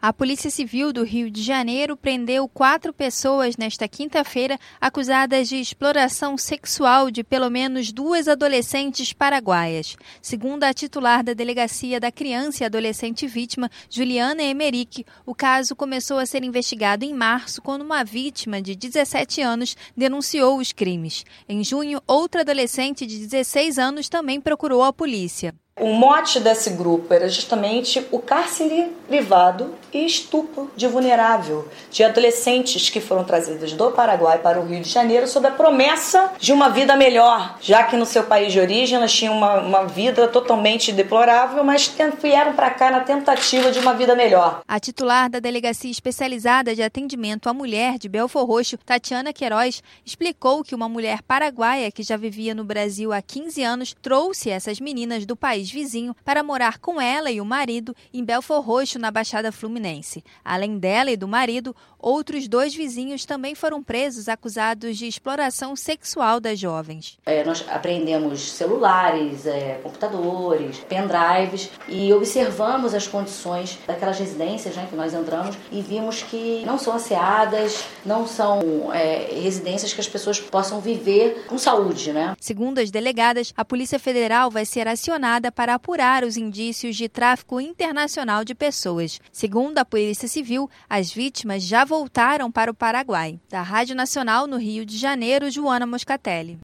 A Polícia Civil do Rio de Janeiro prendeu 4 pessoas nesta quinta-feira acusadas de exploração sexual de pelo menos 2 adolescentes paraguaias. Segundo a titular da Delegacia da Criança e Adolescente Vítima, Juliana Emerick, o caso começou a ser investigado em março, quando uma vítima de 17 anos denunciou os crimes. Em junho, outra adolescente de 16 anos também procurou a polícia. O mote desse grupo era justamente o cárcere privado e estupro de vulnerável, de adolescentes que foram trazidos do Paraguai para o Rio de Janeiro sob a promessa de uma vida melhor, já que no seu país de origem elas tinham uma vida totalmente deplorável, mas vieram para cá na tentativa de uma vida melhor. A titular da Delegacia Especializada de Atendimento à Mulher de Belfor Roxo, Tatiana Queiroz, explicou que uma mulher paraguaia que já vivia no Brasil há 15 anos trouxe essas meninas do país vizinho para morar com ela e o marido em Belfor Roxo, na Baixada Fluminense. Além dela e do marido, outros 2 vizinhos também foram presos acusados de exploração sexual das jovens. Nós apreendemos celulares, computadores, pendrives e observamos as condições daquelas residências, que nós entramos e vimos que não são asseadas, não são residências que as pessoas possam viver com saúde. Segundo as delegadas, a Polícia Federal vai ser acionada para apurar os indícios de tráfico internacional de pessoas. Segundo a Polícia Civil, as vítimas já voltaram para o Paraguai. Da Rádio Nacional no Rio de Janeiro, Joana Moscatelli.